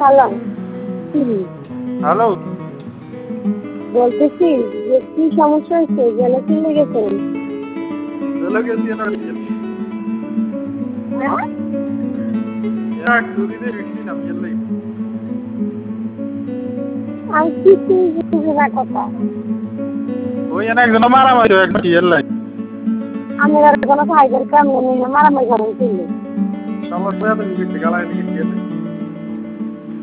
Hello. Hello. বলতেছি যে কি সমস্যা হয়েছে, জেলে চলে গেছেন? জেলে গেছি না চুরিতে ঢুকছিলাম জেলে। আমি কিছুই বুঝি না কথা। ওই একজন মারামারি হয়েছে জেলে। আমি আর কোনো ফাইবার কাম নেই, মারামারি করেন ছিল। সমস্যা তো গেছে গালায় নিয়ে জেলে।